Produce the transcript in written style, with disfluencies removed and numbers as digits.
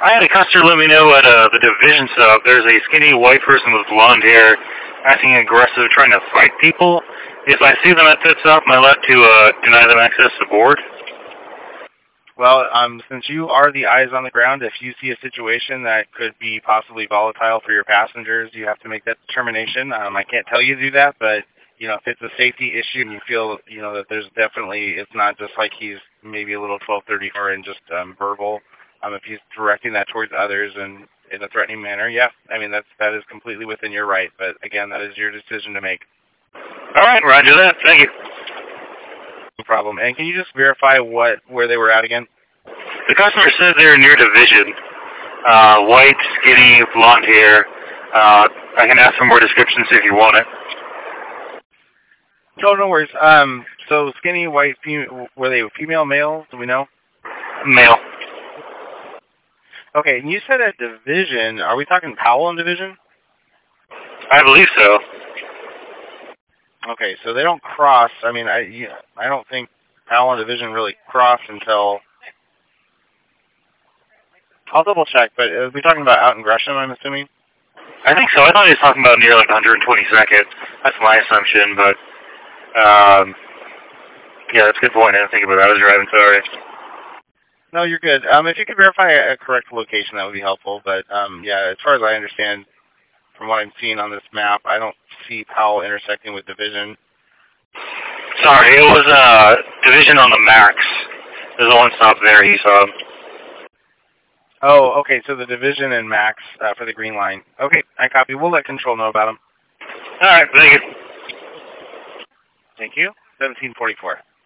I had a customer let me know at the division stop there's a skinny white person with blonde hair acting aggressive, trying to fight people. If I see them at that stop, am I allowed to deny them access to board? Well, since you are the eyes on the ground, if you see a situation that could be possibly volatile for your passengers, you have to make that determination. I can't tell you to do that, but, if it's a safety issue and you feel, that there's definitely, it's not just like he's maybe a little 1234 and just verbal. If he's directing that towards others and in a threatening manner, yeah, that is completely within your right. But, again, that is your decision to make. All right, roger that. Thank you. No problem. And can you just verify where they were at again? The customer said they're near division. White, skinny, blonde hair. I can ask for more descriptions if you want it. No worries. So skinny, white, were they female, male? Do we know? Male. Okay, and you said at division. Are we talking Powell and division? I believe so. Okay, so they don't cross. I don't think Powell and division really cross until... I'll double check, but are we talking about out in Gresham, I'm assuming? I think so. I thought he was talking about near 122nd. That's my assumption, but yeah, that's a good point. I didn't think about that. I was driving, sorry. No, you're good. If you could verify a correct location, that would be helpful. But yeah, as far as I understand, from what I'm seeing on this map, I don't see Powell intersecting with division. Sorry, it was division on the Max. There's one stop there you saw. Oh, okay, so the division and Max for the green line. Okay, I copy. We'll let control know about them. All right, thank you. Thank you. 1744.